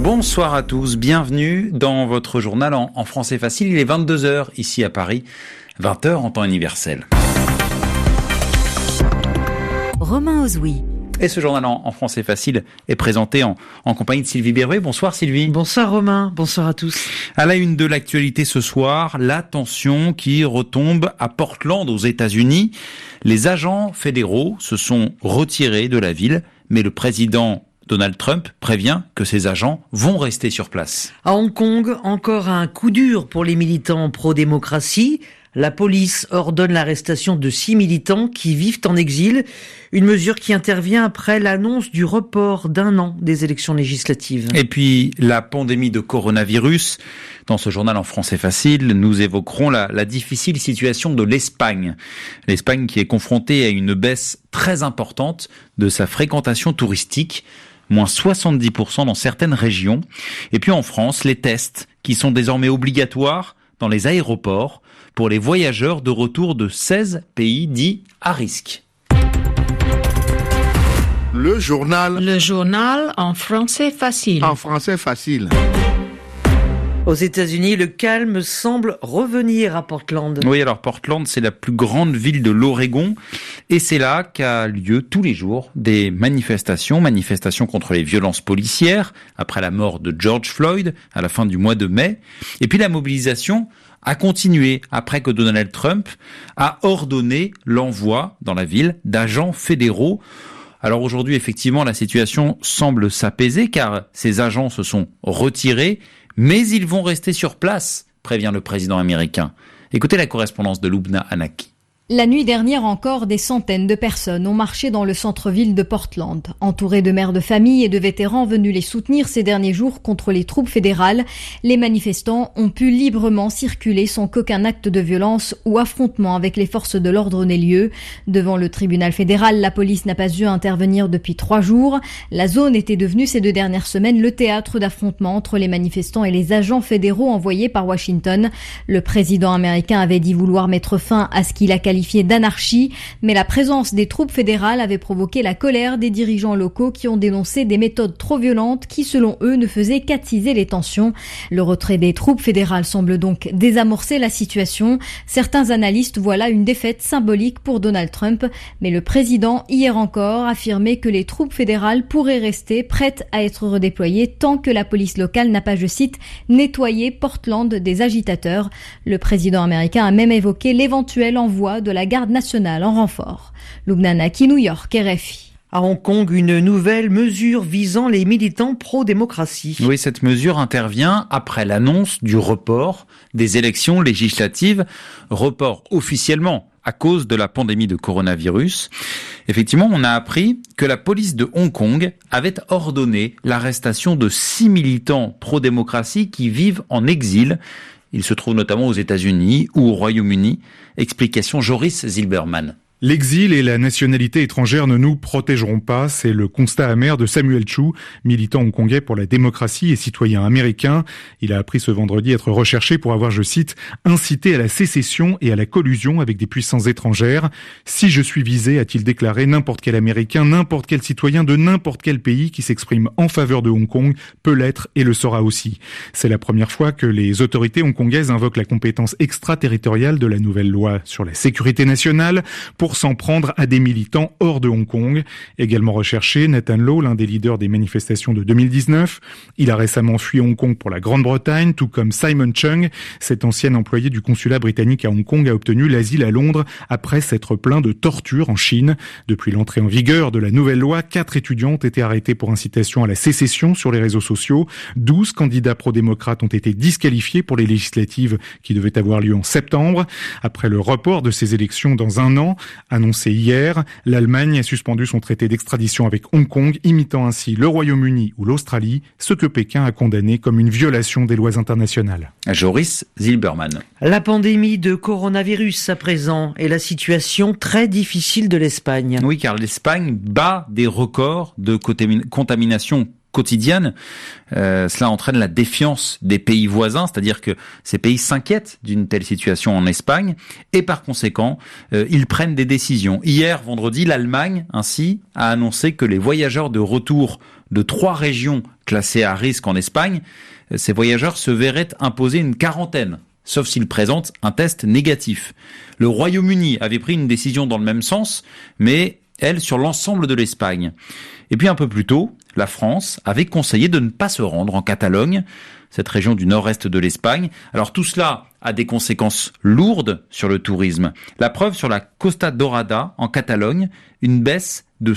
Bonsoir à tous, bienvenue dans votre journal en français facile. Il est 22h ici à Paris, 20h en temps universel. Romain Ozoui. Et ce journal en français facile est présenté en compagnie de Sylvie Berruet. Bonsoir Sylvie. Bonsoir Romain, bonsoir à tous. À la une de l'actualité ce soir, la tension qui retombe à Portland aux États-Unis. Les agents fédéraux se sont retirés de la ville, mais le président Donald Trump prévient que ses agents vont rester sur place. À Hong Kong, encore un coup dur pour les militants pro-démocratie. La police ordonne l'arrestation de 6 militants qui vivent en exil. Une mesure qui intervient après l'annonce du report d'1 an des élections législatives. Et puis, la pandémie de coronavirus. Dans ce journal en français facile, nous évoquerons la difficile situation de l'Espagne. L'Espagne qui est confrontée à une baisse très importante de sa fréquentation touristique. Moins 70% dans certaines régions. Et puis en France, les tests qui sont désormais obligatoires dans les aéroports pour les voyageurs de retour de 16 pays dits à risque. Le journal en français facile. En français facile. Aux États-Unis, le calme semble revenir à Portland. Oui, alors Portland, c'est la plus grande ville de l'Oregon et c'est là qu'a lieu tous les jours des manifestations contre les violences policières après la mort de George Floyd à la fin du mois de mai. Et puis la mobilisation a continué après que Donald Trump a ordonné l'envoi dans la ville d'agents fédéraux. Alors aujourd'hui, effectivement, la situation semble s'apaiser car ces agents se sont retirés, mais ils vont rester sur place, prévient le président américain. Écoutez la correspondance de Lubna Anaki. La nuit dernière encore, des centaines de personnes ont marché dans le centre-ville de Portland. Entourés de mères de famille et de vétérans venus les soutenir ces derniers jours contre les troupes fédérales, les manifestants ont pu librement circuler sans qu'aucun acte de violence ou affrontement avec les forces de l'ordre n'ait lieu. Devant le tribunal fédéral, la police n'a pas eu à intervenir depuis 3 jours. La zone était devenue ces 2 dernières semaines le théâtre d'affrontements entre les manifestants et les agents fédéraux envoyés par Washington. Le président américain avait dit vouloir mettre fin à ce qu'il a qualifié d'anarchie, mais la présence des troupes fédérales avait provoqué la colère des dirigeants locaux qui ont dénoncé des méthodes trop violentes qui, selon eux, ne faisaient qu'attiser les tensions. Le retrait des troupes fédérales semble donc désamorcer la situation. Certains analystes voient là une défaite symbolique pour Donald Trump, mais le président, hier encore, affirmait que les troupes fédérales pourraient rester prêtes à être redéployées tant que la police locale n'a pas, je cite, nettoyé Portland des agitateurs. Le président américain a même évoqué l'éventuel envoi de la garde nationale en renfort. Lubna Anaki, New York, RFI. À Hong Kong, une nouvelle mesure visant les militants pro-démocratie. Oui, cette mesure intervient après l'annonce du report des élections législatives, report officiellement à cause de la pandémie de coronavirus. Effectivement, on a appris que la police de Hong Kong avait ordonné l'arrestation de 6 militants pro-démocratie qui vivent en exil. Ils se trouvent notamment aux États-Unis ou au Royaume-Uni. Explication Joris Zilberman. L'exil et la nationalité étrangère ne nous protégeront pas, c'est le constat amer de Samuel Chu, militant hongkongais pour la démocratie et citoyen américain. Il a appris ce vendredi être recherché pour avoir, je cite, incité à la sécession et à la collusion avec des puissances étrangères. Si je suis visé, a-t-il déclaré, n'importe quel Américain, n'importe quel citoyen de n'importe quel pays qui s'exprime en faveur de Hong Kong peut l'être et le sera aussi. C'est la première fois que les autorités hongkongaises invoquent la compétence extraterritoriale de la nouvelle loi sur la sécurité nationale pour s'en prendre à des militants hors de Hong Kong. Également recherché, Nathan Law, l'un des leaders des manifestations de 2019. Il a récemment fui Hong Kong pour la Grande-Bretagne, tout comme Simon Chung. Cet ancien employé du consulat britannique à Hong Kong a obtenu l'asile à Londres après s'être plaint de torture en Chine. Depuis l'entrée en vigueur de la nouvelle loi, 4 étudiants ont été arrêtés pour incitation à la sécession sur les réseaux sociaux. 12 candidats pro-démocrates ont été disqualifiés pour les législatives qui devaient avoir lieu en septembre. Après le report de ces élections dans 1 an, annoncé hier, l'Allemagne a suspendu son traité d'extradition avec Hong Kong, imitant ainsi le Royaume-Uni ou l'Australie, ce que Pékin a condamné comme une violation des lois internationales. Joris Zilberman. La pandémie de coronavirus à présent et la situation très difficile de l'Espagne. Oui, car l'Espagne bat des records de contamination quotidienne. Cela entraîne la défiance des pays voisins, c'est-à-dire que ces pays s'inquiètent d'une telle situation en Espagne et par conséquent, ils prennent des décisions. Hier, vendredi, l'Allemagne, ainsi, a annoncé que les voyageurs de retour de 3 régions classés à risque en Espagne, ces voyageurs se verraient imposer une quarantaine, sauf s'ils présentent un test négatif. Le Royaume-Uni avait pris une décision dans le même sens, mais elle sur l'ensemble de l'Espagne. Et puis un peu plus tôt, la France avait conseillé de ne pas se rendre en Catalogne, cette région du nord-est de l'Espagne. Alors tout cela a des conséquences lourdes sur le tourisme. La preuve sur la Costa Dorada, en Catalogne, une baisse de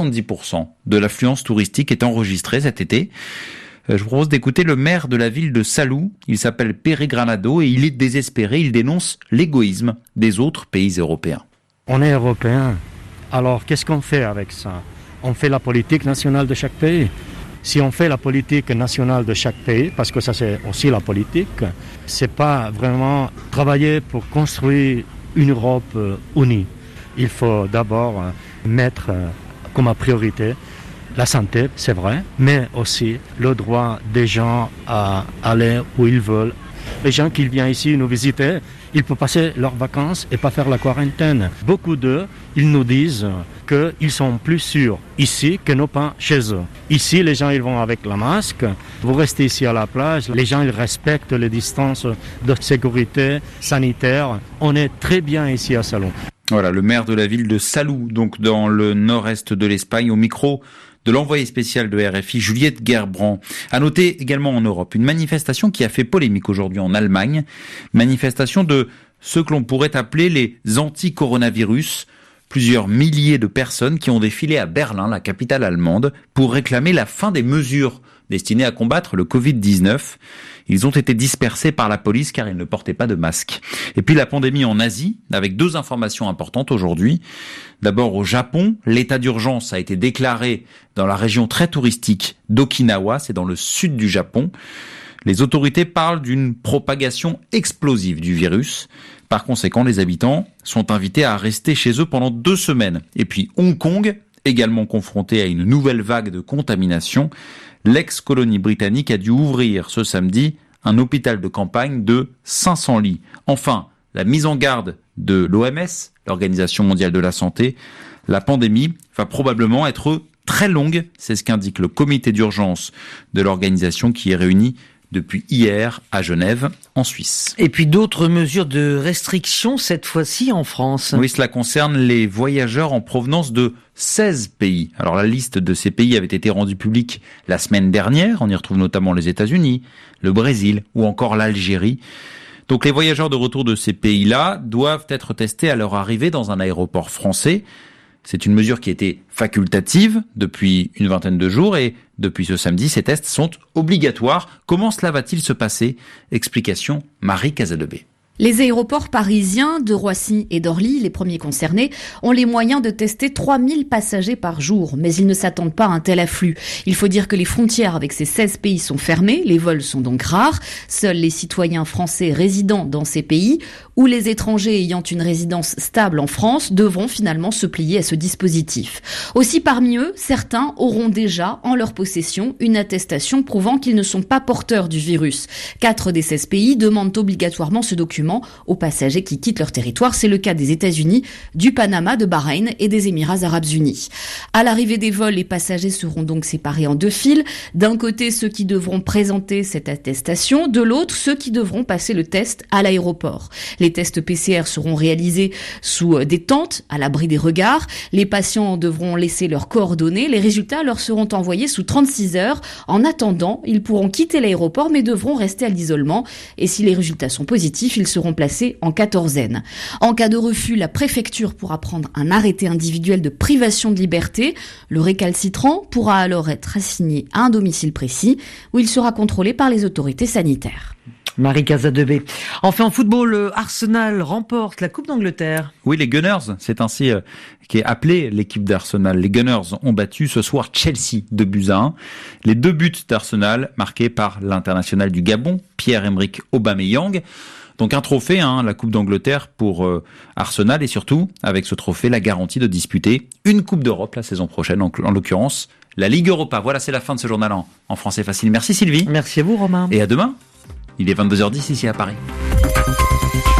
70% de l'affluence touristique est enregistrée cet été. Je vous propose d'écouter le maire de la ville de Salou. Il s'appelle Pere Granado et il est désespéré. Il dénonce l'égoïsme des autres pays européens. On est européens. Alors qu'est-ce qu'on fait avec ça ? On fait la politique nationale de chaque pays. Si on fait la politique nationale de chaque pays, parce que ça c'est aussi la politique, c'est pas vraiment travailler pour construire une Europe unie. Il faut d'abord mettre comme priorité la santé, c'est vrai, mais aussi le droit des gens à aller où ils veulent. Les gens qui viennent ici nous visiter, ils peuvent passer leurs vacances et pas faire la quarantaine. Beaucoup d'eux, ils nous disent qu'ils sont plus sûrs ici que non pas chez eux. Ici, les gens ils vont avec la masque. Vous restez ici à la plage, les gens ils respectent les distances de sécurité sanitaire. On est très bien ici à Salou. Voilà, le maire de la ville de Salou, donc dans le nord-est de l'Espagne, au micro de l'envoyé spécial de RFI, Juliette Gerbrand. À noter également en Europe, une manifestation qui a fait polémique aujourd'hui en Allemagne, manifestation de ce que l'on pourrait appeler les anti-coronavirus. Plusieurs milliers de personnes qui ont défilé à Berlin, la capitale allemande, pour réclamer la fin des mesures destinées à combattre le Covid-19. Ils ont été dispersés par la police car ils ne portaient pas de masque. Et puis la pandémie en Asie, avec deux informations importantes aujourd'hui. D'abord au Japon, l'état d'urgence a été déclaré dans la région très touristique d'Okinawa, c'est dans le sud du Japon. Les autorités parlent d'une propagation explosive du virus. Par conséquent, les habitants sont invités à rester chez eux pendant 2 semaines. Et puis Hong Kong, également confronté à une nouvelle vague de contamination, l'ex-colonie britannique a dû ouvrir ce samedi un hôpital de campagne de 500 lits. Enfin, la mise en garde de l'OMS, l'Organisation mondiale de la santé, la pandémie va probablement être très longue, c'est ce qu'indique le comité d'urgence de l'organisation qui est réuni depuis hier à Genève, en Suisse. Et puis d'autres mesures de restriction, cette fois-ci en France. Oui, cela concerne les voyageurs en provenance de 16 pays. Alors la liste de ces pays avait été rendue publique la semaine dernière. On y retrouve notamment les États-Unis, le Brésil ou encore l'Algérie. Donc les voyageurs de retour de ces pays-là doivent être testés à leur arrivée dans un aéroport français. C'est une mesure qui était facultative depuis une vingtaine de jours et depuis ce samedi, ces tests sont obligatoires. Comment cela va-t-il se passer ? Explication Marie Casadebé. Les aéroports parisiens de Roissy et d'Orly, les premiers concernés, ont les moyens de tester 3000 passagers par jour. Mais ils ne s'attendent pas à un tel afflux. Il faut dire que les frontières avec ces 16 pays sont fermées, les vols sont donc rares. Seuls les citoyens français résidant dans ces pays ou les étrangers ayant une résidence stable en France devront finalement se plier à ce dispositif. Aussi parmi eux, certains auront déjà en leur possession une attestation prouvant qu'ils ne sont pas porteurs du virus. 4 des 16 pays demandent obligatoirement ce document aux passagers qui quittent leur territoire. C'est le cas des États-Unis, du Panama, de Bahreïn et des Émirats arabes unis. À l'arrivée des vols, les passagers seront donc séparés en 2 files. D'un côté, ceux qui devront présenter cette attestation, de l'autre, ceux qui devront passer le test à l'aéroport. Les tests PCR seront réalisés sous des tentes, à l'abri des regards. Les patients devront laisser leurs coordonnées. Les résultats leur seront envoyés sous 36 heures. En attendant, ils pourront quitter l'aéroport mais devront rester à l'isolement. Et si les résultats sont positifs, ils seront placés en quatorzaine. En cas de refus, la préfecture pourra prendre un arrêté individuel de privation de liberté. Le récalcitrant pourra alors être assigné à un domicile précis où il sera contrôlé par les autorités sanitaires. Marie Casadebé. Enfin, en football, Arsenal remporte la Coupe d'Angleterre. Oui, les Gunners, c'est ainsi qu'est appelée l'équipe d'Arsenal. Les Gunners ont battu ce soir Chelsea 2-1. Les 2 buts d'Arsenal marqués par l'international du Gabon, Pierre-Emerick Aubameyang. Donc un trophée, la Coupe d'Angleterre pour Arsenal et surtout, avec ce trophée, la garantie de disputer une Coupe d'Europe la saison prochaine, en l'occurrence la Ligue Europa. Voilà, c'est la fin de ce journal en français facile. Merci Sylvie. Merci à vous Romain. Et à demain. Il est 22h10 ici à Paris.